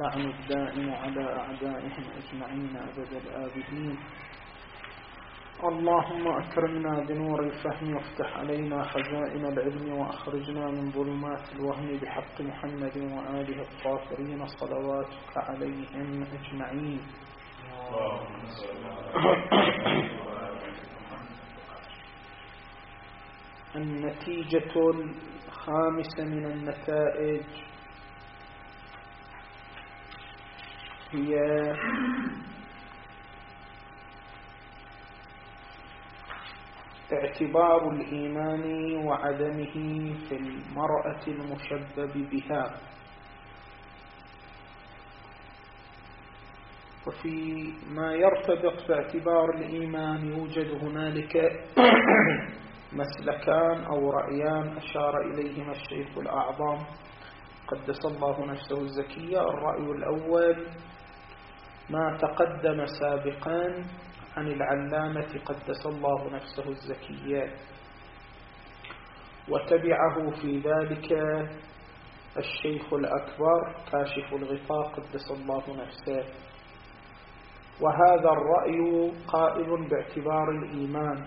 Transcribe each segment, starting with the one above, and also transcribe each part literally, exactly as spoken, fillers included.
واللعن الدائم على أعدائهم أجمعين أبد الآبدين. اللهم أكرمنا بنور الفهم وافتح علينا خزائن العلم وأخرجنا من ظلمات الوهم بحق محمد وآله الطاهرين صلواتك عليهم أجمعين. النتيجة الخامسة من النتائج هي اعتبار الإيمان وعدمه في المرأة المشبب بها. وفي ما يرتبط باعتبار الإيمان يوجد هنالك مسلكان أو رأيان أشار إليهما الشيخ الأعظم قدس الله نفسه الزكية. الرأي الأول ما تقدم سابقا عن العلامة قدس الله نفسه الزكية، وتبعه في ذلك الشيخ الأكبر كاشف الغطاء قدس الله نفسه. وهذا الرأي قائل باعتبار الإيمان،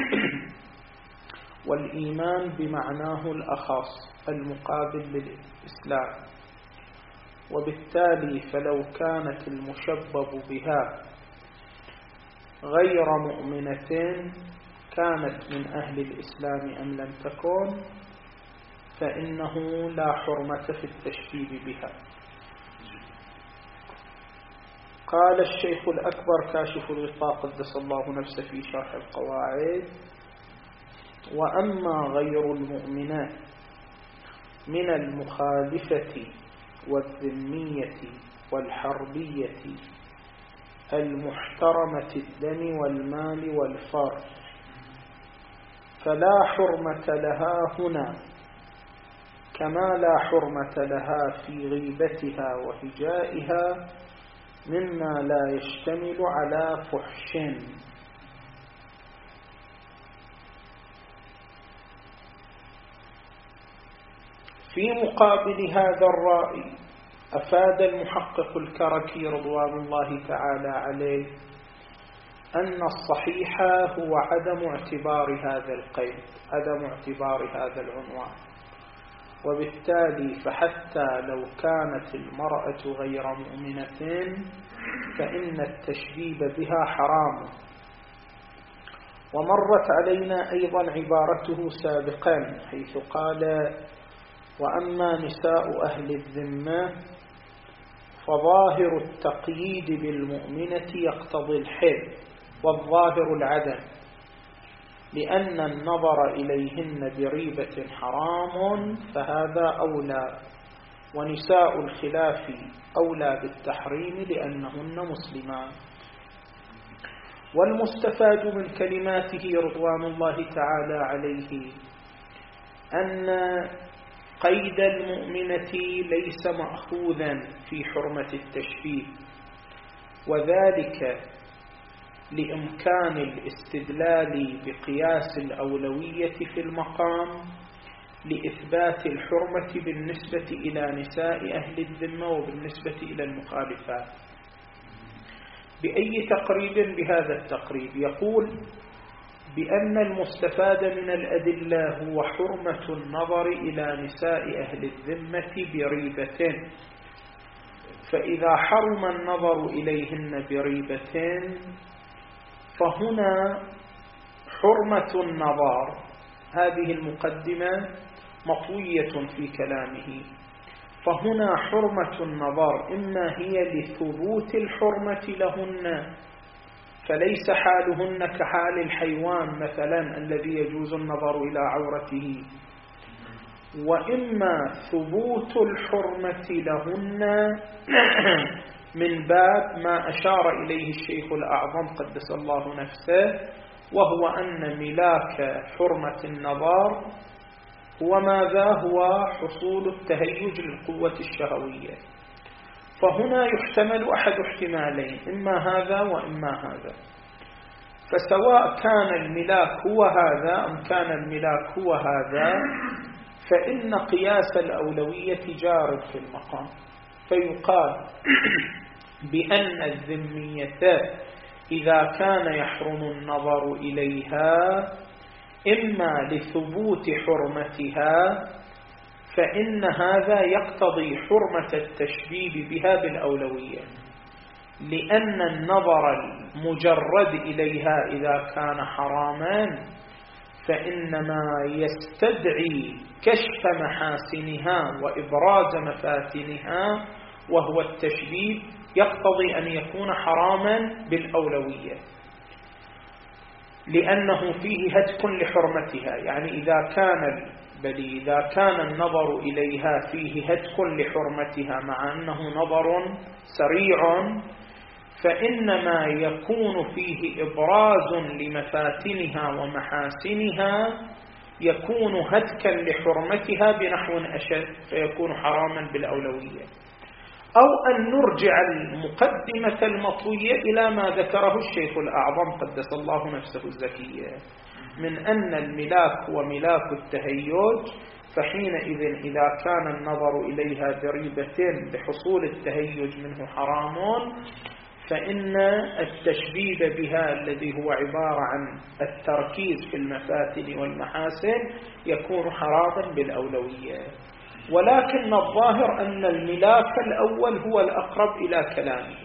والإيمان بمعناه الأخص المقابل للإسلام، وبالتالي فلو كانت المشبب بها غير مؤمنة كانت من أهل الإسلام أم لم تكن فإنه لا حرمة في التشبيب بها. قال الشيخ الأكبر كاشف الغطاء قدس الله نفسه في شرح القواعد: وأما غير المؤمنات من المخالفة والذمية والحربية المحترمة الدم والمال والفرج فلا حرمة لها هنا، كما لا حرمة لها في غيبتها وهجائها مما لا يشتمل على فحش. في مقابل هذا الرأي أفاد المحقق الكركي رضوان الله تعالى عليه أن الصحيح هو عدم اعتبار هذا القيد، عدم اعتبار هذا العنوان، وبالتالي فحتى لو كانت المرأة غير مؤمنة فإن التشبيب بها حرام. ومرت علينا أيضا عبارته سابقا حيث قال: وأما نساء أهل الذمة فظاهر التقييد بالمؤمنة يقتضي الحل والظاهر العدم، لأن النظر إليهن بريبة حرام فهذا أولى، ونساء الخلاف أولى بالتحريم لأنهن مسلمات. والمستفاد من كلماته رضوان الله تعالى عليه أن قيد المؤمنة ليس مأخوذا في حرمة التشبيه، وذلك لإمكان الاستدلال بقياس الأولوية في المقام لإثبات الحرمة بالنسبة إلى نساء أهل الذمة وبالنسبة إلى المخالفات. بأي تقريب؟ بهذا التقريب يقول بأن المستفاد من الأدلة هو حرمة النظر إلى نساء أهل الذمة بريبة، فإذا حرم النظر إليهن بريبة فهنا حرمة النظر، هذه المقدمة مطوية في كلامه، فهنا حرمة النظر إما هي لثبوت الحرمة لهن فليس حالهن كحال الحيوان مثلا الذي يجوز النظر إلى عورته، وإما ثبوت الحرمة لهن من باب ما أشار إليه الشيخ الأعظم قدس الله نفسه، وهو أن ملاك حرمة النظر هو ماذا؟ هو حصول التهيج للقوة الشهوية. فهنا يحتمل أحد احتمالين، إما هذا وإما هذا. فسواء كان الملاك هو هذا أم كان الملاك هو هذا فإن قياس الأولوية جار في المقام، فيقال بأن الذمية إذا كان يحرم النظر إليها إما لثبوت حرمتها فإن هذا يقتضي حرمة التشبيب بها بالأولوية، لأن النظر المجرد إليها إذا كان حراما فإنما يستدعي كشف محاسنها وإبراز مفاتنها، وهو التشبيب يقتضي أن يكون حراما بالأولوية، لأنه فيه هتك لحرمتها. يعني إذا كان بل إذا كان النظر إليها فيه هتك لحرمتها مع أنه نظر سريع، فإنما يكون فيه إبراز لمفاتنها ومحاسنها يكون هتكا لحرمتها بنحو أشد فيكون حراما بالأولوية. أو أن نرجع المقدمة المطوية إلى ما ذكره الشيخ الأعظم قدس الله نفسه الزكية من أن الملاك هو ملاك التهيج، فحينئذ إذا كان النظر إليها بريبة بحصول التهيج منه حرام، فإن التشبيب بها الذي هو عبارة عن التركيز في المفاتن والمحاسن يكون حراما بالأولوية. ولكن الظاهر أن الملاك الأول هو الأقرب إلى كلامه.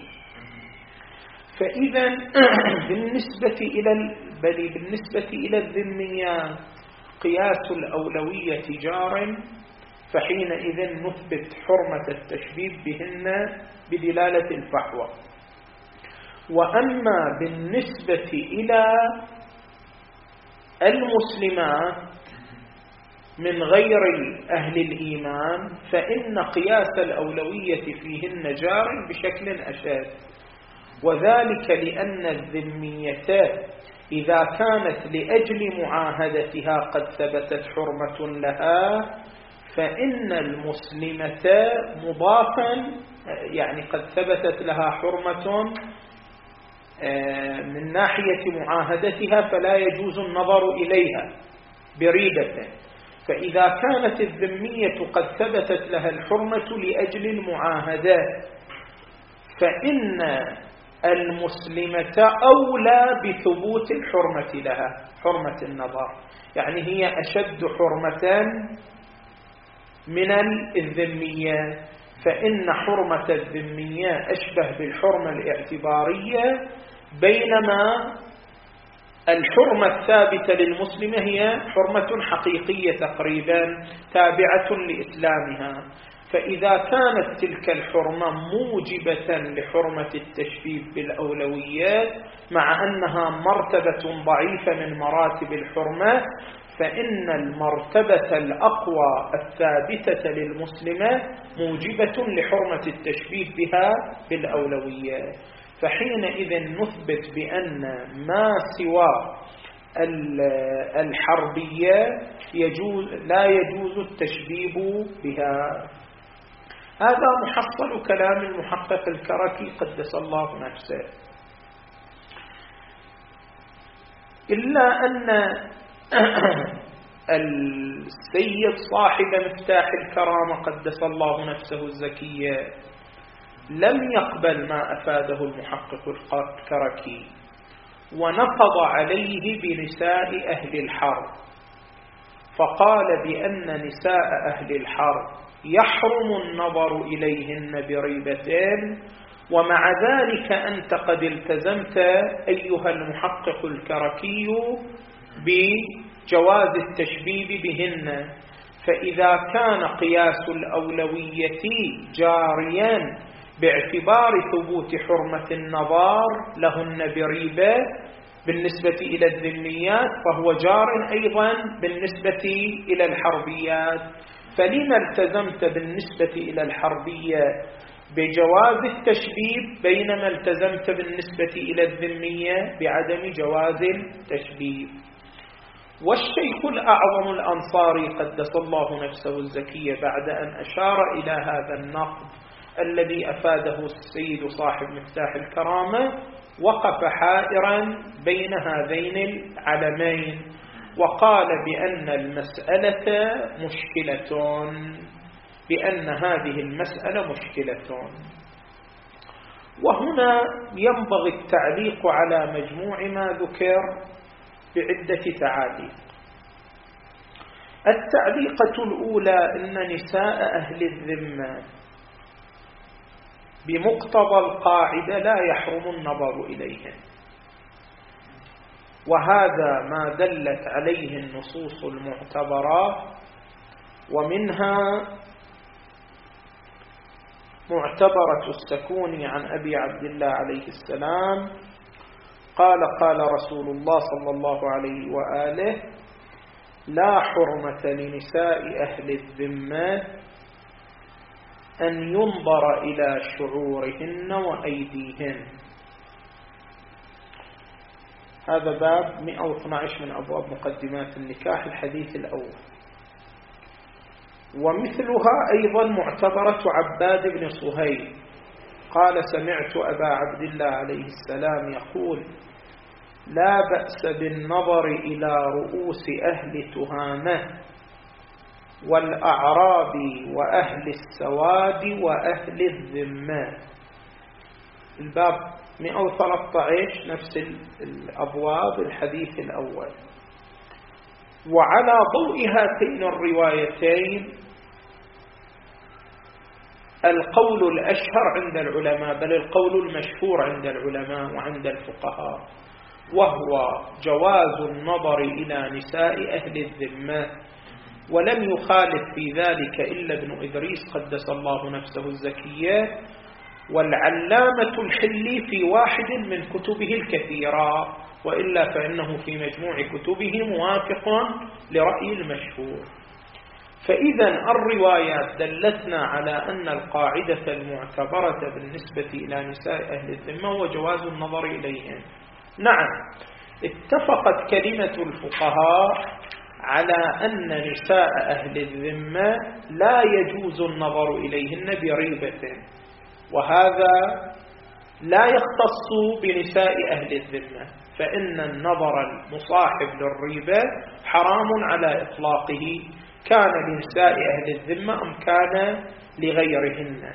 فإذا بالنسبة إلى بل بالنسبة إلى الذميات قياس الأولوية جار، فحينئذ نثبت حرمة التشبيب بهن بدلالة الفحوى. وأما بالنسبة إلى المسلمات من غير أهل الإيمان فإن قياس الأولوية فيهن جار بشكل أشد، وذلك لأن الذمية إذا كانت لأجل معاهدتها قد ثبتت حرمة لها، فإن المسلمة مضافا يعني قد ثبتت لها حرمة من ناحية معاهدتها فلا يجوز النظر إليها بريبة. فإذا كانت الذمية قد ثبتت لها الحرمة لأجل المعاهدات فإن المسلمة أولى بثبوت الحرمة لها، حرمة النظر، يعني هي أشد حرمة من الذمية، فإن حرمة الذمية أشبه بالحرمة الاعتبارية، بينما الحرمة الثابتة للمسلمة هي حرمة حقيقية تقريبا تابعة لإسلامها. فإذا كانت تلك الحرمة موجبة لحرمة التشبيب بالأولويات مع أنها مرتبة ضعيفة من مراتب الحرمة، فإن المرتبة الأقوى الثابتة للمسلمة موجبة لحرمة التشبيب بها بالأولويات. فحينئذ نثبت بأن ما سوى الحربية يجوز لا يجوز التشبيب بها. هذا محصل كلام المحقق الكركي قدس الله نفسه. إلا أن السيد صاحب مفتاح الكرامة قدس الله نفسه الزكية لم يقبل ما أفاده المحقق الكركي، ونقض عليه بنساء أهل الحرب، فقال بأن نساء أهل الحرب يحرم النظر إليهن بريبتين، ومع ذلك أنت قد التزمت أيها المحقق الكركي بجواز التشبيب بهن. فإذا كان قياس الأولوية جاريا باعتبار ثبوت حرمة النظر لهن بريبة بالنسبة إلى الذميات، فهو جار أيضا بالنسبة إلى الحربيات. فلما التزمت بالنسبة إلى الحربية بجواز التشبيب بينما التزمت بالنسبة إلى الذمية بعدم جواز التشبيب؟ والشيخ الأعظم الأنصاري قدس الله نفسه الزكية بعد أن أشار إلى هذا النقد الذي أفاده السيد صاحب مفتاح الكرامة وقف حائرا بين هذين العلمين، وقال بأن المسألة مشكلة، بأن هذه المسألة مشكلة. وهنا ينبغي التعليق على مجموع ما ذكر بعدة تعاليق. التعليقة الأولى: إن نساء أهل الذمة بمقتضى القاعدة لا يحرم النظر إليهن، وهذا ما دلت عليه النصوص المعتبرة، ومنها معتبرة السكوني عن أبي عبد الله عليه السلام قال: قال رسول الله صلى الله عليه وآله: لا حرمة لنساء أهل الذمة أن ينظر إلى شعورهن وأيديهن. هذا باب مئة واثني عشر من أبواب مقدمات النكاح، الحديث الأول. ومثلها أيضا معتبرة عباد بن صهيب قال: سمعت أبا عبد الله عليه السلام يقول: لا بأس بالنظر إلى رؤوس أهل تهامة والأعراب وأهل السواد وأهل الذمة. الباب مئة وثلاثة عشر نفس الأبواب، الحديث الأول. وعلى ضوء هاتين الروايتين القول الأشهر عند العلماء، بل القول المشهور عند العلماء وعند الفقهاء، وهو جواز النظر إلى نساء أهل الذمة، ولم يخالف في ذلك إلا ابن إدريس قدس الله نفسه الزكية والعلامة الحلي في واحد من كتبه الكثيرة، وإلا فإنه في مجموع كتبه موافق لرأي المشهور. فإذا الروايات دلتنا على أن القاعدة المعتبرة بالنسبة إلى نساء أهل الذمة هو جواز النظر إليهن. نعم، اتفقت كلمة الفقهاء على أن نساء أهل الذمة لا يجوز النظر إليهن بريبة، وهذا لا يختص بنساء أهل الذمة، فإن النظر المصاحب للريبة حرام على إطلاقه، كان لنساء أهل الذمة أم كان لغيرهن.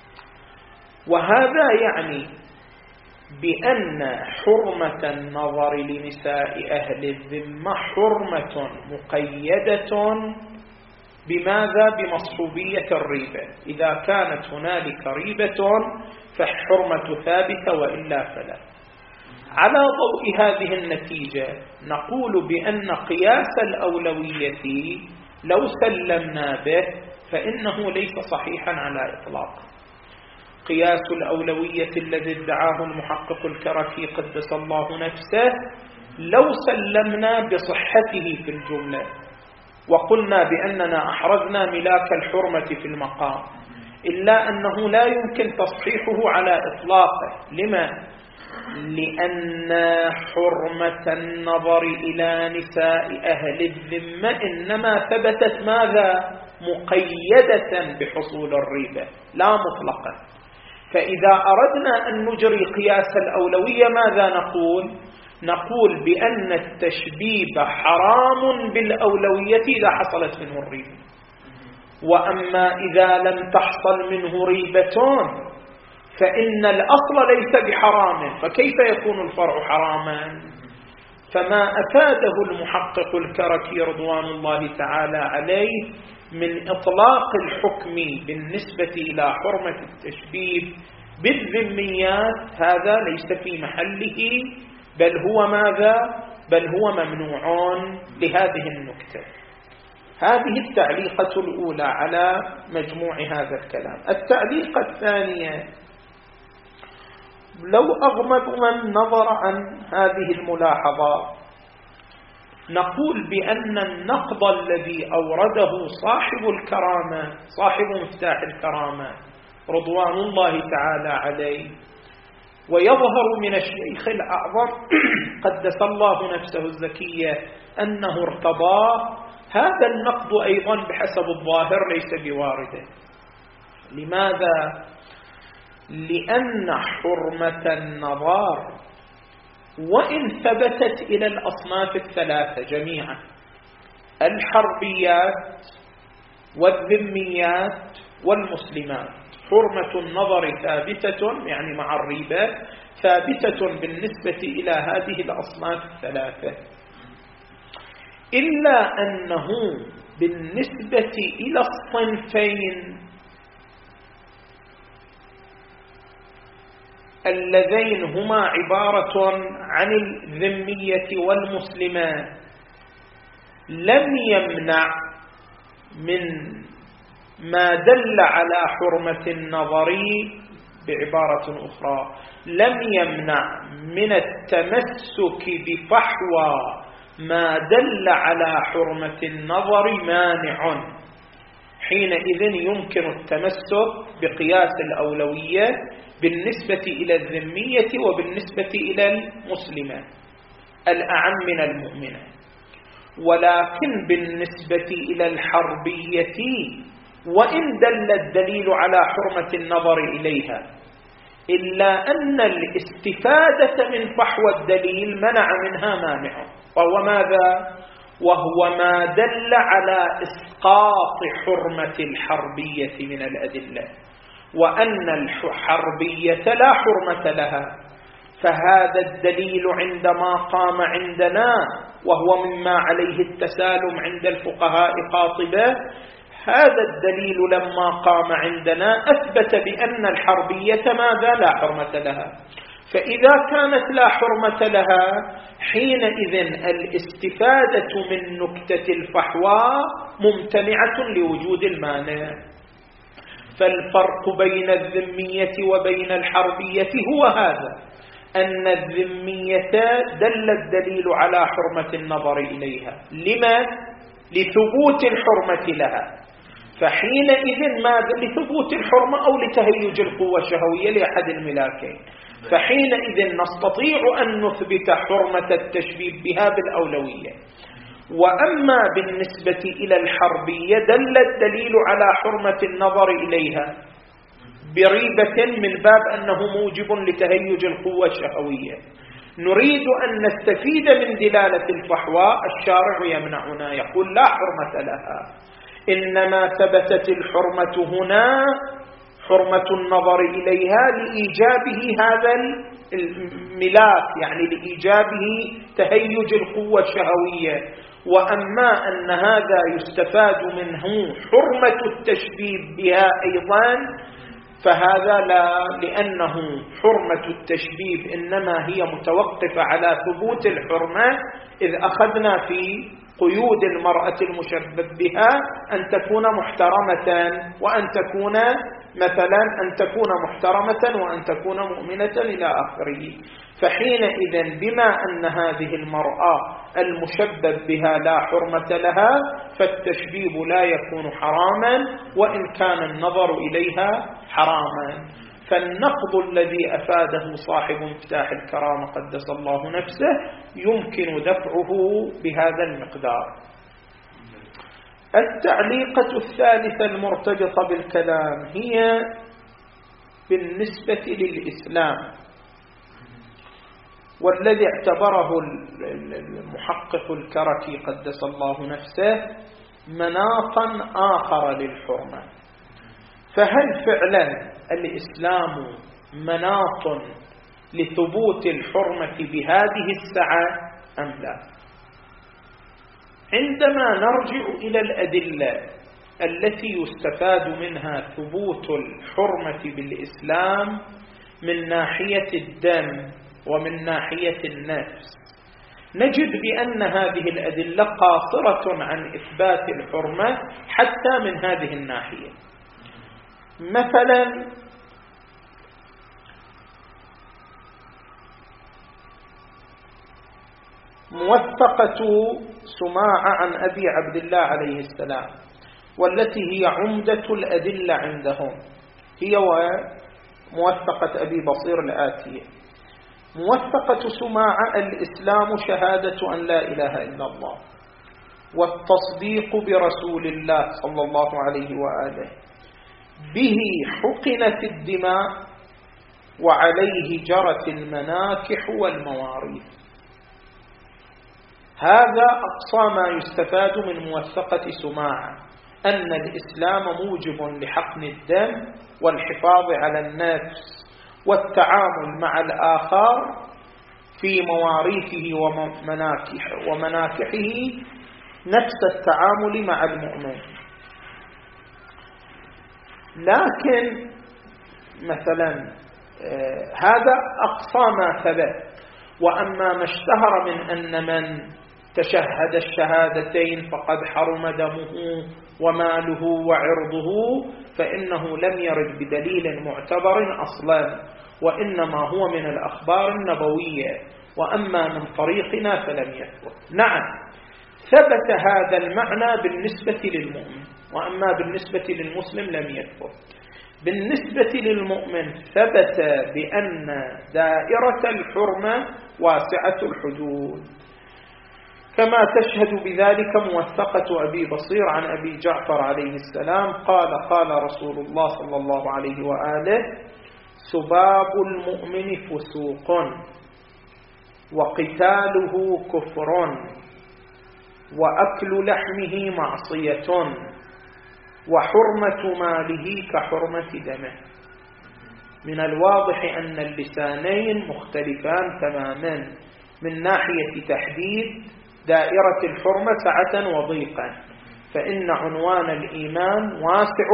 وهذا يعني بأن حرمة النظر لنساء أهل الذمة حرمة مقيدة بماذا؟ بمصحوبية الريبة. إذا كانت هنالك ريبة فالحرمة ثابتة، وإلا فلا. على ضوء هذه النتيجة نقول بأن قياس الأولوية لو سلمنا به فإنه ليس صحيحا على إطلاق. قياس الأولوية الذي ادعاه المحقق الكركي قدس الله نفسه لو سلمنا بصحته في الجملة وقلنا بأننا أحرزنا ملاك الحرمة في المقام، إلا أنه لا يمكن تصحيحه على إطلاقه. لما؟ لأن حرمة النظر إلى نساء أهل الذمة إنما ثبتت ماذا؟ مقيدة بحصول الريبة لا مطلقا. فإذا أردنا أن نجري قياس الأولوية ماذا نقول؟ نقول بأن التشبيب حرام بالأولوية إذا حصلت منه الريبة، وأما إذا لم تحصل منه ريبة فإن الأصل ليس بحرام، فكيف يكون الفرع حراما؟ فما أفاده المحقق الكركي رضوان الله تعالى عليه من إطلاق الحكم بالنسبة إلى حرمة التشبيب بالذميات هذا ليس في محله، بل هو ماذا؟ بل هو ممنوع لهذه النكتة. هذه التعليقة الأولى على مجموع هذا الكلام. التعليقة الثانية: لو أغمض من نظر عن هذه الملاحظة نقول بأن النقض الذي أورده صاحب الكرامة صاحب مفتاح الكرامة رضوان الله تعالى عليه، ويظهر من الشيخ الأعظم قدس الله نفسه الزكية أنه ارتضاه، هذا النقض أيضا بحسب الظاهر ليس بوارده. لماذا؟ لأن حرمة النظر وإن ثبتت إلى الأصناف الثلاثة جميعا، الحربيات والذميات والمسلمات. حرمة النظر ثابتة يعني مع الريبة، ثابتة بالنسبة إلى هذه الأصناف الثلاثة، إلا أنه بالنسبة إلى الصنفين اللذين هما عبارة عن الذمية والمسلمة لم يمنع من ما دل على حرمة النظر، بعبارة أخرى لم يمنع من التمسك بفحوى ما دل على حرمة النظر مانع. حينئذ يمكن التمسك بقياس الأولوية بالنسبة إلى الذمية وبالنسبة إلى المسلمة الأعم من المؤمنة. ولكن بالنسبة إلى الحربية وإن دل الدليل على حرمة النظر إليها، إلا أن الاستفادة من فحوى الدليل منع منها مانع، وهو ماذا؟ وهو ما دل على إسقاط حرمة الحربية من الأدلة، وأن الحربية لا حرمة لها. فهذا الدليل عندما قام عندنا، وهو مما عليه التسالم عند الفقهاء قاطبة، هذا الدليل لما قام عندنا أثبت بأن الحربية ماذا؟ لا حرمة لها. فإذا كانت لا حرمة لها، حينئذ الاستفادة من نكتة الفحوى ممتنعة لوجود المانع. فالفرق بين الذمية وبين الحربية هو هذا، أن الذمية دل الدليل على حرمة النظر إليها. لما؟ لثبوت الحرمة لها. فحينئذ ماذا؟ لثبوت الحرمة أو لتهيج القوة الشهوية لأحد الملاكين. فحينئذ نستطيع أن نثبت حرمة التشبيب بها بالأولوية. وأما بالنسبة إلى الحربية دل الدليل على حرمة النظر إليها بريبة من باب أنه موجب لتهيج القوة الشهوية. نريد أن نستفيد من دلالة الفحوى، الشارع يمنعنا، يقول لا حرمة لها، إنما ثبتت الحرمة هنا حرمة النظر إليها لإيجابه هذا الملاك، يعني لإيجابه تهيج القوة الشهوية. وأما أن هذا يستفاد منه حرمة التشبيب بها أيضا، فهذا لا، لأنه حرمة التشبيب إنما هي متوقفة على ثبوت الحرمة، إذ أخذنا في قيود المرأة المشبب بها أن تكون محترمة، وأن تكون مثلا أن تكون محترمة وأن تكون مؤمنة إلى آخره. فحينئذ بما أن هذه المرأة المشبب بها لا حرمة لها، فالتشبيب لا يكون حراما وإن كان النظر إليها حراما. فالنقض الذي أفاده صاحب مفتاح الكرامة قدس الله نفسه يمكن دفعه بهذا المقدار. التعليقة الثالثة المرتبطة بالكلام هي بالنسبة للإسلام، والذي اعتبره المحقق الكركي قدس الله نفسه مناطا آخر للحرمة. فهل فعلا الإسلام مناط لثبوت الحرمة بهذه السعة أم لا؟ عندما نرجع إلى الأدلة التي يستفاد منها ثبوت الحرمة بالإسلام من ناحية الدم ومن ناحية النفس، نجد بأن هذه الأدلة قاصرة عن إثبات الحرمة حتى من هذه الناحية. مثلا موثقة سماعة عن أبي عبد الله عليه السلام، والتي هي عمدة الأدلة عندهم، هي وموثقة أبي بصير الآتية. موثقة سماعة: الإسلام شهادة أن لا إله إلا الله، والتصديق برسول الله صلى الله عليه وآله، به حقنت الدماء وعليه جرت المناكح والمواريث. هذا أقصى ما يستفاد من موثقة سماعة. أن الإسلام موجب لحقن الدم والحفاظ على النفس والتعامل مع الآخر في مواريثه ومناكحه, ومناكحه نفس التعامل مع المؤمن. لكن مثلا هذا أقصى ما ثبت. وأما ما اشتهر من أن من تشهد الشهادتين فقد حرم دمه وماله وعرضه فإنه لم يرد بدليل معتبر أصلا، وإنما هو من الأخبار النبوية، وأما من طريقنا فلم يثبت. نعم ثبت هذا المعنى بالنسبة للمؤمن، وأما بالنسبة للمسلم لم يثبت. بالنسبة للمؤمن ثبت بأن دائرة الحرمة واسعة الحدود، كما تشهد بذلك موثقة أبي بصير عن أبي جعفر عليه السلام قال قال رسول الله صلى الله عليه وآله: سباب المؤمن فسوق وقتاله كفر وأكل لحمه معصية وحرمة ماله كحرمة دمه. من الواضح أن اللسانين مختلفان تماما من ناحية تحديد دائرة الحرمة سعة وضيقا، فإن عنوان الإيمان واسع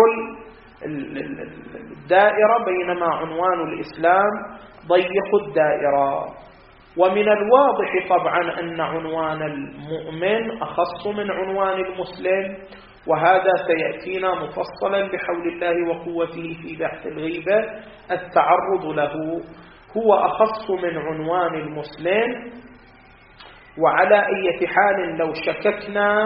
الدائرة بينما عنوان الإسلام ضيق الدائرة. ومن الواضح طبعا أن عنوان المؤمن أخص من عنوان المسلم، وهذا سيأتينا مفصلا بحول الله وقوته في بحث الغيبة. التعرض له هو أخص من عنوان المسلم. وعلى أي حال لو شككنا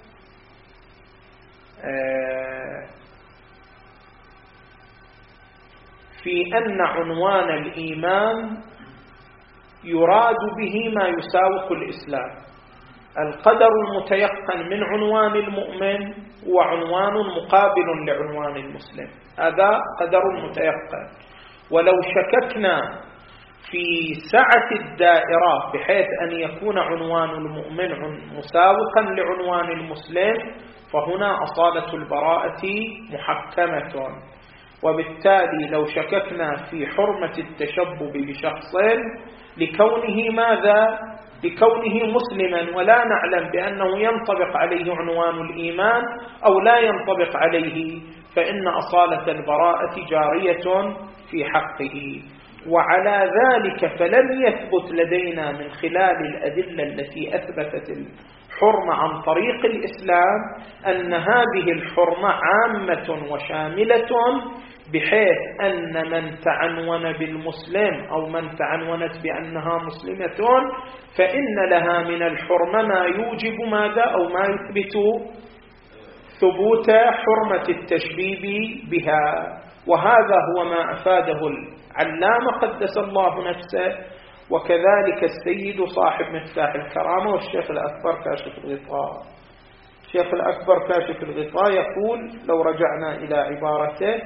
في أن عنوان الإيمان يراد به ما يساوق الإسلام، القدر المتيقن من عنوان المؤمن هو عنوان مقابل لعنوان المسلم، هذا قدر متيقن. ولو شككنا في سعة الدائرة بحيث أن يكون عنوان المؤمن مساوقا لعنوان المسلم فهنا أصالة البراءة محكمة. وبالتالي لو شككنا في حرمة التشبب بشخص لكونه ماذا؟ لكونه مسلما ولا نعلم بأنه ينطبق عليه عنوان الإيمان أو لا ينطبق عليه، فإن أصالة البراءة جارية في حقه. وعلى ذلك فلم يثبت لدينا من خلال الأدلة التي أثبتت الحرمة عن طريق الإسلام أن هذه الحرمة عامة وشاملة بحيث أن من تعنون بالمسلم أو من تعنونت بأنها مسلمة فإن لها من الحرمة ما يوجب ماذا أو ما يثبت ثبوت حرمة التشبيب بها. وهذا هو ما أفاده العلامة قدس الله نفسه، وكذلك السيد صاحب مفتاح الكرامة والشيخ الأكبر كاشف الغطاء. الشيخ الأكبر كاشف الغطاء يقول لو رجعنا إلى عبارته: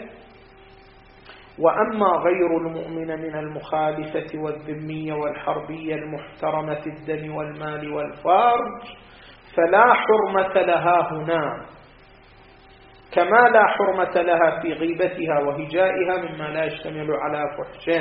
وأما غير المؤمن من المخالفة والذمية والحربية المحترمة الدم والمال والفرج فلا حرمة لها هنا، كما لا حرمة لها في غيبتها وهجائها مما لا يشتمل على فحش.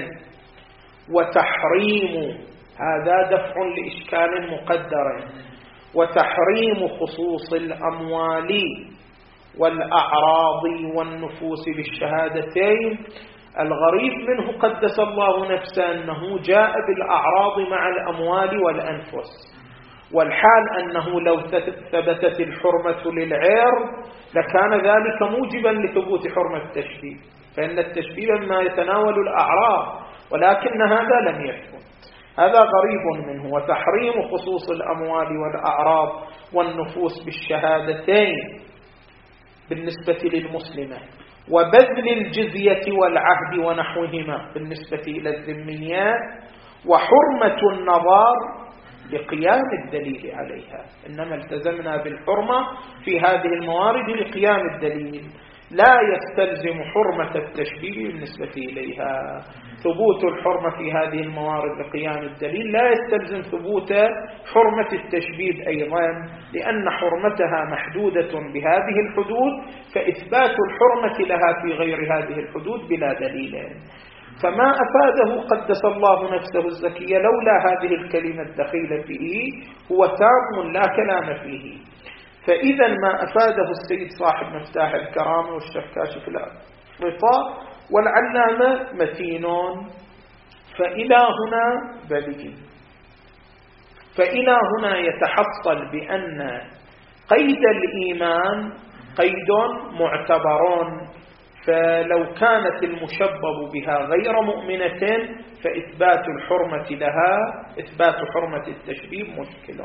وتحريم هذا دفع لإشكال مقدر، وتحريم خصوص الأموال والأعراض والنفوس بالشهادتين. الغريب منه قدس الله نفسه أنه جاء بالأعراض مع الأموال والأنفس، والحال أنه لو ثبتت الحرمة للعرض لكان ذلك موجبا لثبوت حرمة التشبيه، فإن التشبيه ما يتناول الأعراض، ولكن هذا لم يثبت. هذا غريب منه. وتحريم خصوص الأموال والأعراض والنفوس بالشهادتين بالنسبة للمسلمة، وبذل الجزية والعهد ونحوهما بالنسبة إلى الذميات، وحرمة النظر لقيام الدليل عليها. إنما التزمنا بالحرمة في هذه الموارد لقيام الدليل. لا يستلزم حرمة التشبيه بالنسبة إليها. ثبوت الحرمة في هذه الموارد لقيام الدليل لا يستلزم ثبوت حرمة التشبيه أيضا، لأن حرمتها محدودة بهذه الحدود، فإثبات الحرمة لها في غير هذه الحدود بلا دليل. فما أفاده قدس الله نفسه الزكية لولا هذه الكلمة الدخيلة فيه هو تام لا كلام فيه. فإذا ما أفاده السيد صاحب مفتاح الكرامة والشيخ كاشف الغطاء والعلامة متين، فإلى هنا بليغ. فإلى هنا يتحصل بأن قيد الإيمان قيد معتبر، فلو كانت المشبب بها غير مؤمنة فإثبات الحرمة لها إثبات حرمة التشبيه مشكل.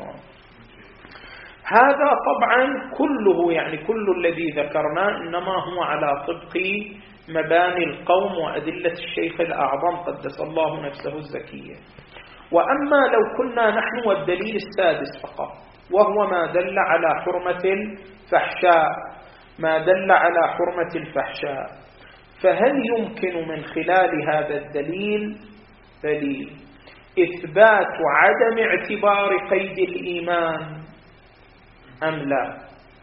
هذا طبعا كله يعني كل الذي ذكرناه إنما هو على طبق مباني القوم وأدلة الشيخ الأعظم قدس الله نفسه الزكية. وأما لو كنا نحن والدليل السادس فقط، وهو ما دل على حرمة الفحشاء ما دل على حرمة الفحشاء فهل يمكن من خلال هذا الدليل دليل إثبات عدم اعتبار قيد الإيمان أم لا؟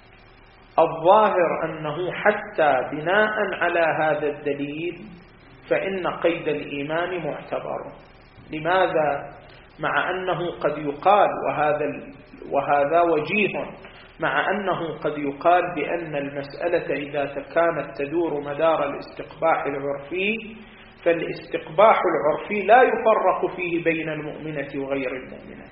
الظاهر أنه حتى بناء على هذا الدليل فإن قيد الإيمان معتبر. لماذا؟ مع أنه قد يقال وهذا, وهذا وجيه، مع أنه قد يقال بأن المسألة إذا كانت تدور مدار الاستقباح العرفي فالاستقباح العرفي لا يفرق فيه بين المؤمنة وغير المؤمنة،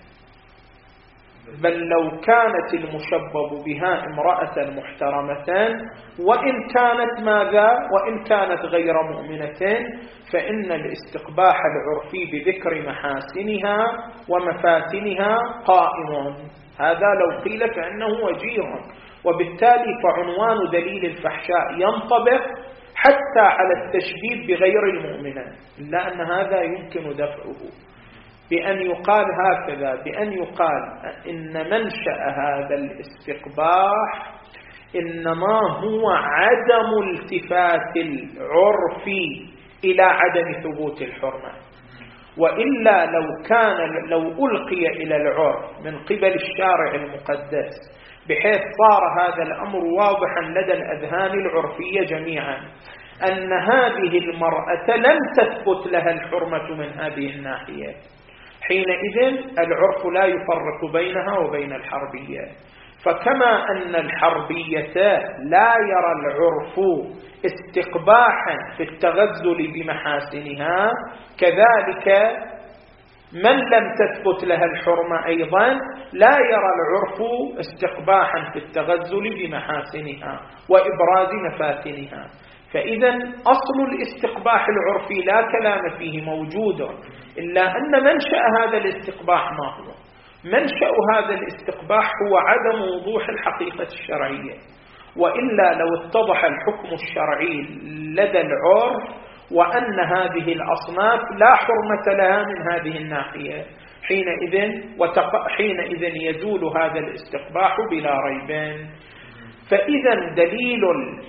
بل لو كانت المشبب بها امرأة محترمة وإن كانت ماذا وإن كانت غير مؤمنة فإن الاستقباح العرفي بذكر محاسنها ومفاتنها قائم. هذا لو قيل فإنه وجيه، وبالتالي فعنوان دليل الفحشاء ينطبق حتى على التشبيه بغير المؤمنة، إلا أن هذا يمكن دفعه بأن يقال هكذا، بأن يقال إن منشأ هذا الاستقباح إنما هو عدم التفات العرف إلى عدم ثبوت الحرمة، وإلا لو كان لو ألقي إلى العرف من قبل الشارع المقدس بحيث صار هذا الأمر واضحا لدى الأذهان العرفية جميعا أن هذه المرأة لم تثبت لها الحرمة من هذه الناحية، حينئذ العرف لا يفرق بينها وبين الحربية. فكما أن الحربية لا يرى العرف استقباحا في التغزل بمحاسنها، كذلك من لم تثبت لها الحرمة أيضا لا يرى العرف استقباحا في التغزل بمحاسنها وإبراز مفاتنها. فإذا أصل الاستقباح العرفي لا كلام فيه موجود، إلا أن منشأ هذا الاستقباح ما هو؟ منشأ هذا الاستقباح هو عدم وضوح الحقيقة الشرعية، وإلا لو اتضح الحكم الشرعي لدى العرف وأن هذه الأصناف لا حرمة لها من هذه الناحية، حينئذ, وتق... حينئذ يزول هذا الاستقباح بلا ريب. فإذا دليل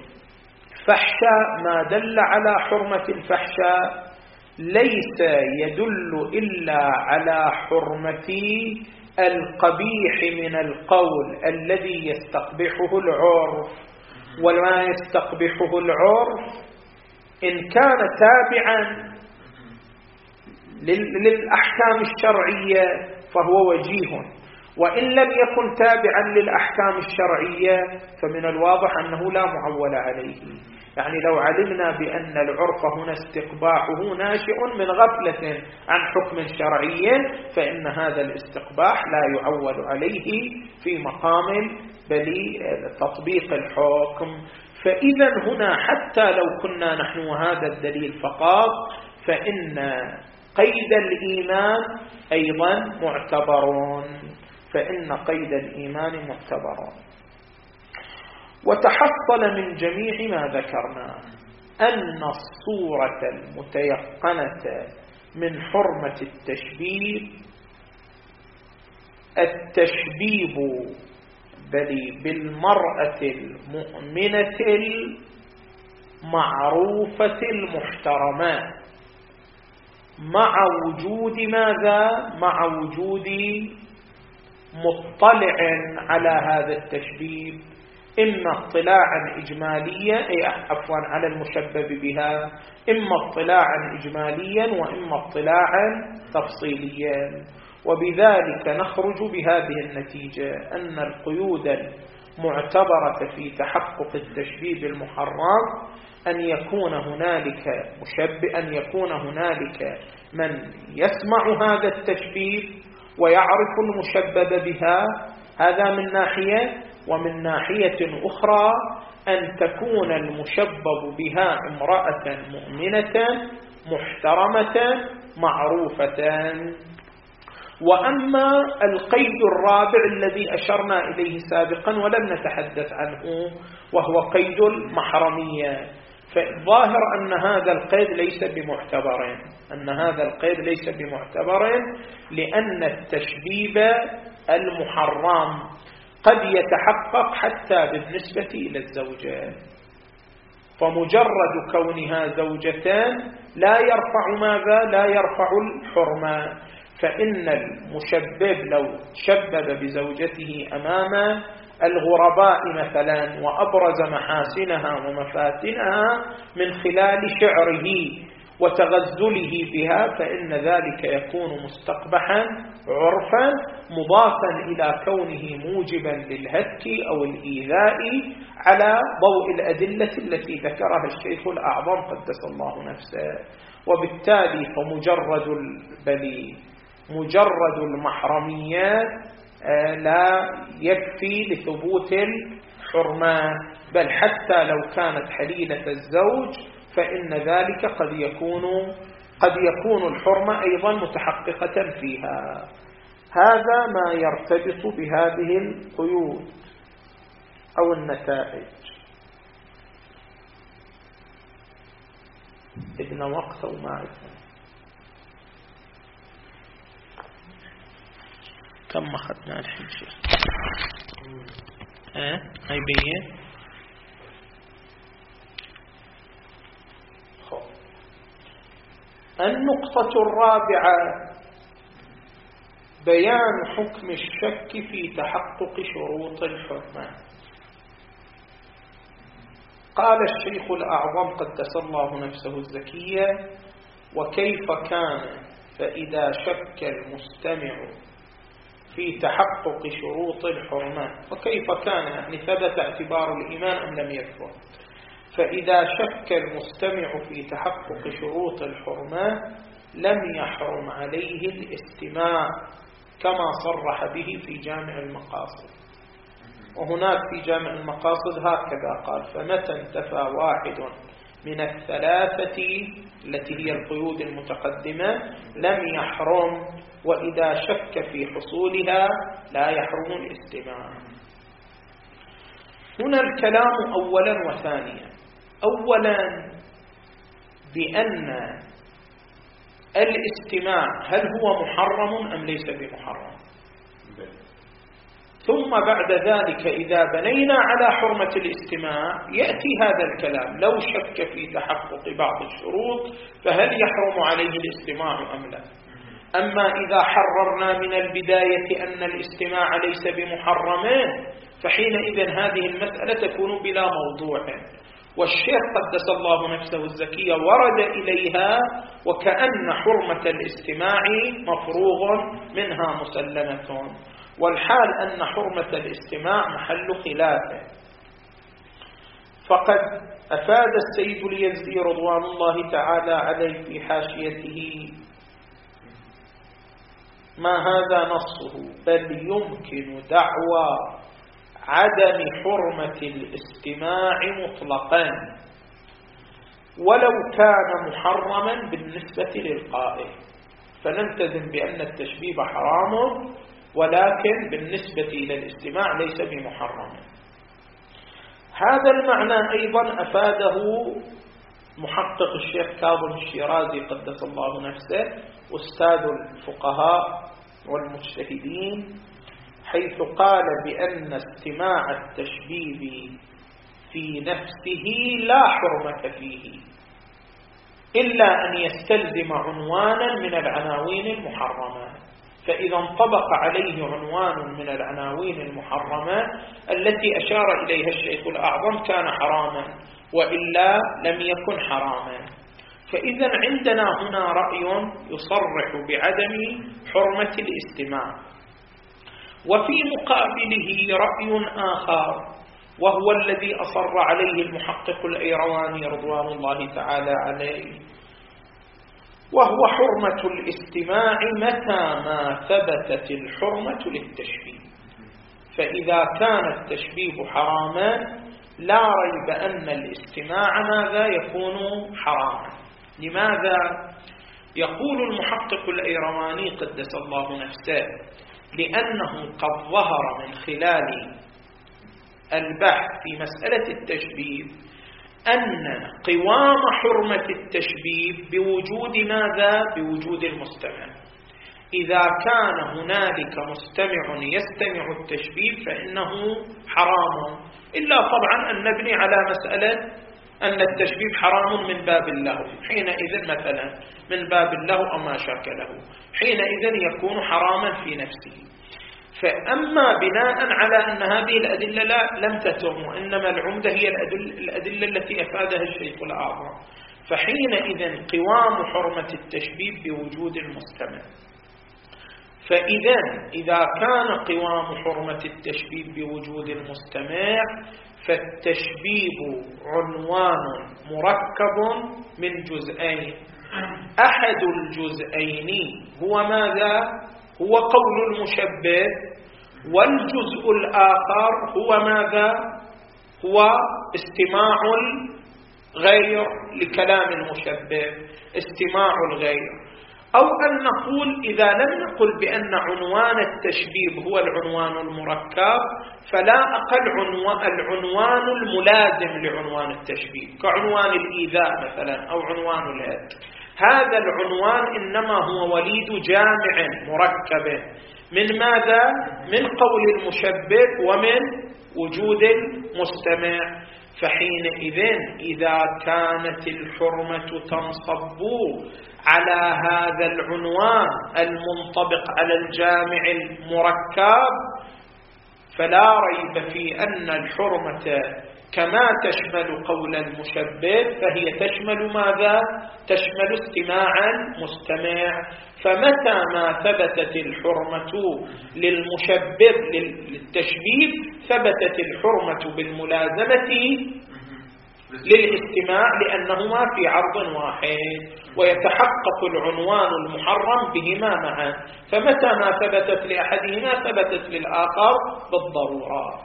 الفحشاء ما دل على حرمة الفحشاء ليس يدل إلا على حرمة القبيح من القول الذي يستقبحه العرف، وما يستقبحه العرف إن كان تابعا للأحكام الشرعية فهو وجيه، وإن لم يكن تابعا للأحكام الشرعية فمن الواضح أنه لا معول عليه. يعني لو علمنا بأن العرف هنا استقباحه ناشئ من غفلة عن حكم شرعي فإن هذا الاستقباح لا يعول عليه في مقام بل تطبيق الحكم. فإذا هنا حتى لو كنا نحن وهذا الدليل فقط فإن قيد الإيمان أيضا معتبرون فإن قيد الإيمان معتبرون. وتحصل من جميع ما ذكرنا أن الصورة المتيقنة من حرمة التشبيب التشبيب بل بالمرأة المؤمنة معروفة المحترمة مع وجود ماذا؟ مع وجود مطلع على هذا التشبيب، إما اطلاعا إجماليا أي عفوا على المشبب بها، إما اطلاعا إجماليا وإما اطلاعا تفصيليا. وبذلك نخرج بهذه النتيجة أن القيود المعتبرة في تحقق التشبيب المحرم أن يكون هنالك مشبب، أن يكون هنالك من يسمع هذا التشبيب ويعرف المشبب بها، هذا من ناحية. ومن ناحية أخرى أن تكون المشبب بها امرأة مؤمنة محترمة معروفة. وأما القيد الرابع الذي أشرنا إليه سابقا ولم نتحدث عنه وهو قيد المحرمية، فالظاهر أن هذا القيد ليس بمعتبر، أن هذا القيد ليس بمعتبر لأن التشبيب المحرم قد يتحقق حتى بالنسبة إلى الزوجة، فمجرد كونها زوجتان لا يرفع ماذا؟ لا يرفع الحرمة. فإن المشبب لو شبب بزوجته أمام الغرباء مثلا وأبرز محاسنها ومفاتنها من خلال شعره وتغزله بها، فإن ذلك يكون مستقبحا عرفا مضافا إلى كونه موجبا للهتك أو الإيذاء على ضوء الأدلة التي ذكرها الشيخ الأعظم قدس الله نفسه. وبالتالي فمجرد البلي مجرد المحرميات لا يكفي لثبوت الحرمة، بل حتى لو كانت حليلة الزوج فإن ذلك قد يكون قد يكون الحرمة أيضا متحققة فيها. هذا ما يرتبط بهذه القيود أو النتائج. ابن وقت وما أثنى كم أخذنا الحين شيخ؟ ها هاي بيه النقطة الرابعة بيان حكم الشك في تحقق شروط الحرمة. قال الشيخ الأعظم قدس الله نفسه الزكية: وكيف كان فإذا شك المستمع في تحقق شروط الحرمة. وكيف كان يعني ثبت اعتبار الإيمان أم لم يثبت. فإذا شك المستمع في تحقق شروط الحرمة لم يحرم عليه الاستماع كما صرح به في جامع المقاصد. وهناك في جامع المقاصد هكذا قال: فمتى انتفى واحد من الثلاثة التي هي القيود المتقدمة لم يحرم، وإذا شك في حصولها لا يحرم الاستماع. هنا الكلام أولا وثانيا. أولا بأن الاستماع هل هو محرم أم ليس بمحرم، ثم بعد ذلك إذا بنينا على حرمة الاستماع يأتي هذا الكلام: لو شك في تحقق بعض الشروط فهل يحرم عليه الاستماع أم لا. أما إذا حررنا من البداية أن الاستماع ليس بمحرم فحينئذ هذه المسألة تكون بلا موضوع، والشيخ قدس الله نفسه الزكية ورد إليها وكأن حرمة الاستماع مفروغ منها مسلمة، والحال أن حرمة الاستماع محل خلافه. فقد أفاد السيد اليزدي رضوان الله تعالى عليه في حاشيته ما هذا نصه: بل يمكن دعوى عدم حرمة الاستماع مطلقا ولو كان محرما بالنسبة للقائل، فنلتزم بأن التشبيب حرام ولكن بالنسبة إلى الاستماع ليس بمحرم. هذا المعنى أيضا أفاده محقق الشيخ كاظم الشيرازي قدس الله نفسه أستاذ الفقهاء والمجتهدين، حيث قال بأن استماع التشبيب في نفسه لا حرمة فيه إلا أن يستلزم عنوانا من العناوين المحرمة. فإذا انطبق عليه عنوان من العناوين المحرمة التي أشار إليها الشيخ الأعظم كان حراما، وإلا لم يكن حراما. فإذا عندنا هنا رأي يصرح بعدم حرمة الاستماع، وفي مقابله رأي آخر وهو الذي أصر عليه المحقق الأيرواني رضوان الله تعالى عليه، وهو حرمة الاستماع متى ما ثبتت الحرمة للتشبيه. فإذا كان التشبيه حراما لا ريب أن الاستماع ماذا يكون حراما. لماذا؟ يقول المحقق الأيرواني قدس الله نفسه: لأنه قد ظهر من خلال البحث في مسألة التشبيه أن قوام حرمة التشبيه بوجود ماذا؟ بوجود المستمع. إذا كان هنالك مستمع يستمع التشبيه فإنه حرام، إلا طبعا أن نبني على مسألة أن التشبيه حرام من باب اللهو، حينئذ مثلا من باب اللهو أو ما شاكله، حينئذ يكون حراما في نفسه. فأما بناء على أن هذه الأدلة لا لم تتم، وإنما العمدة هي الأدلة, الأدلة التي أفادها الشيخ الأعظم، فحينئذ قوام حرمة التشبيه بوجود المستمع. فإذا إذا كان قوام حرمة التشبيه بوجود المستمع فالتشبيه عنوان مركب من جزئين، أحد الجزئين هو ماذا؟ هو قول المشبه، والجزء الآخر هو ماذا؟ هو استماع الغير لكلام المشبه، استماع الغير. أو أن نقول إذا لم نقل بأن عنوان التشبيه هو العنوان المركب، فلا أقل عنوان العنوان الملازم لعنوان التشبيه كعنوان الإيذاء مثلا أو عنوان الهد. هذا العنوان إنما هو وليد جامع مركب من ماذا؟ من قول المشبه ومن وجود المستمع. فحينئذ إذا كانت الحرمة تنصب على هذا العنوان المنطبق على الجامع المركب فلا ريب في أن الحرمة كما تشمل قول المشبه فهي تشمل ماذا؟ تشمل استماع المستمع. فمتى ما ثبتت الحرمة للمشبه للتشبيه ثبتت الحرمة بالملازمة للاستماع، لأنهما في عرض واحد ويتحقق العنوان المحرم بهما معا. فمتى ما ثبتت لأحدهما ثبتت للآخر بالضرورة.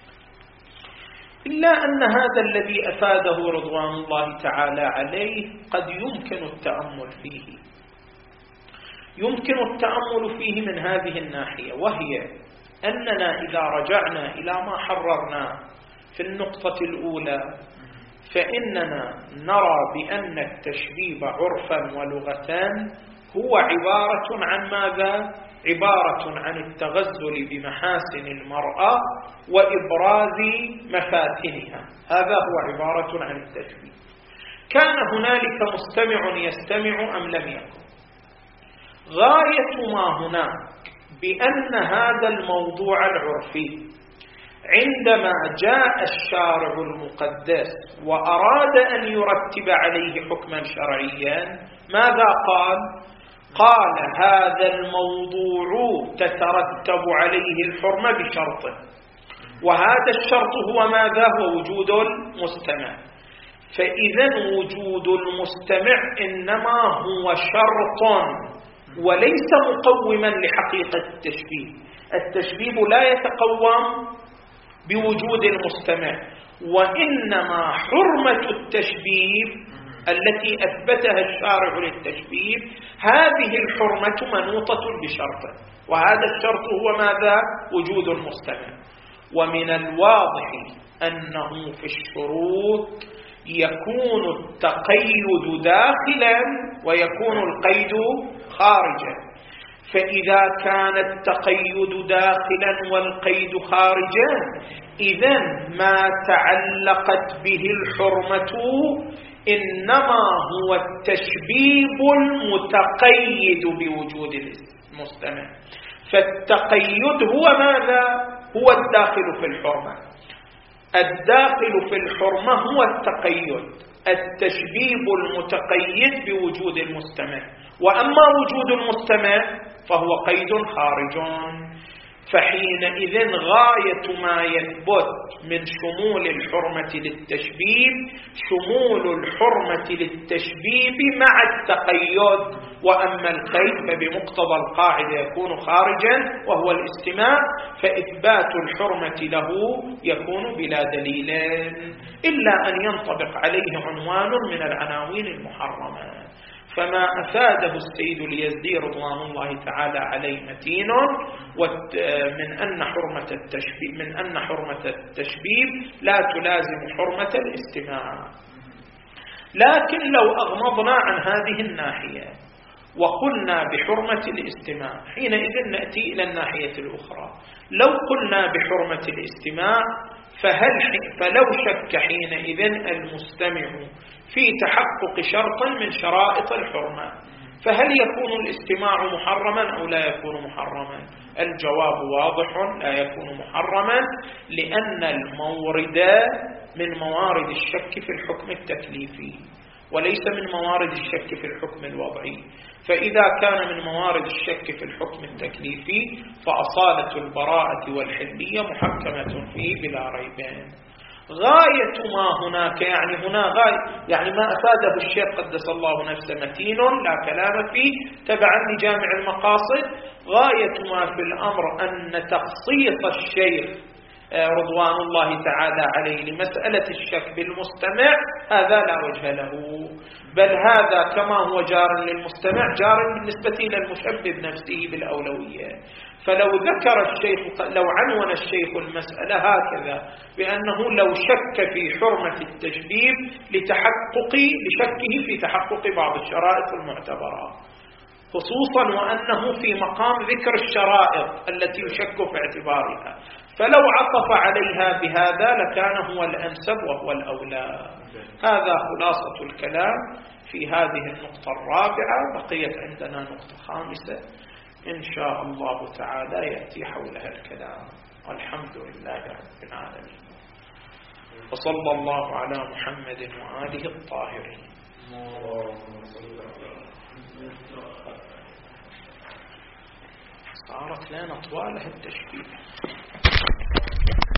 إلا أن هذا الذي أفاده رضوان الله تعالى عليه قد يمكن التأمل فيه، يمكن التأمل فيه من هذه الناحية، وهي أننا إذا رجعنا إلى ما حررنا في النقطة الأولى فإننا نرى بأن التشبيه عرفا ولغة هو عبارة عن ماذا؟ عبارة عن التغزل بمحاسن المرأة وإبراز مفاتنها. هذا هو عبارة عن التشبيه. كان هنالك مستمع يستمع أم لم يكن؟ غاية ما هناك بأن هذا الموضوع العرفي عندما جاء الشارع المقدس وأراد أن يرتب عليه حكما شرعيا ماذا قال؟ قال هذا الموضوع تترتب عليه الحرمة بشرط، وهذا الشرط هو ماذا؟ هو وجود المستمع. فإذا وجود المستمع إنما هو شرط وليس مقوما لحقيقة التشبيه. التشبيه لا يتقوم بوجود المستمع، وإنما حرمة التشبيه التي أثبتها الشارع للتشبيه هذه الحرمة منوطة بشرط، وهذا الشرط هو ماذا؟ وجود المستمع. ومن الواضح أنه في الشروط يكون التقيد داخلا ويكون القيد خارجا. فإذا كان التقيد داخلا والقيد خارجا إذن ما تعلقت به الحرمة إنما هو التشبيب المتقيد بوجود المستمع. فالتقيد هو ماذا؟ هو الداخل في الحرمة. الداخل في الحرمة هو التقيد، التشبيب المتقيد بوجود المستمع. وأما وجود المستمع فهو قيد خارج. فحينئذ غاية ما يثبت من شمول الحرمة للتشبيب شمول الحرمة للتشبيب مع التقيد. وأما القيد فبمقتضى القاعدة يكون خارجا وهو الاستماع، فإثبات الحرمة له يكون بلا دليل إلا أن ينطبق عليه عنوان من العناوين المحرمة. فما أفاده السيد اليزدي رضوان الله تعالى عليه متين من أن حرمة التشبيب من أن حرمة التشبيب لا تلازم حرمة الاستماع. لكن لو أغمضنا عن هذه الناحية وقلنا بحرمة الاستماع، حينئذ نأتي إلى الناحية الأخرى. لو قلنا بحرمة الاستماع فهل فلو شك حينئذ المستمع في تحقق شرط من شرائط الحرمة، فهل يكون الاستماع محرما أو لا يكون محرما؟ الجواب واضح، لا يكون محرما، لأن المورد من موارد الشك في الحكم التكليفي وليس من موارد الشك في الحكم الوضعي. فإذا كان من موارد الشك في الحكم التكليفي فأصالة البراءة والحلية محكمة فيه بلا ريبين. غاية ما هناك يعني هنا غاية يعني ما أفاده الشيخ قدس الله نفسه متين لا كلام فيه تبعا لجامع المقاصد. غاية ما في الأمر أن تخصيص الشيخ رضوان الله تعالى عليه لمسألة الشك بالمستمع هذا لا وجه له، بل هذا كما هو جار للمستمع جار بالنسبة إلى المشبه نفسه بالأولوية. فلو ذكر الشيخ لو عنون الشيخ المسألة هكذا بأنه لو شك في حرمة التشبيب لتحقق لشكه في تحقق بعض الشرائط المعتبرة، خصوصا وأنه في مقام ذكر الشرائط التي يشك في اعتبارها، فلو عطف عليها بهذا لكان هو الأنسب وهو الأولى. هذا خلاصة الكلام في هذه النقطة الرابعة. بقيت عندنا نقطة خامسة إن شاء الله تعالى يأتي حولها الكلام. والحمد لله رب العالمين، وصلى الله على محمد وآله الطاهرين. صارت لنا طوال التشبيه.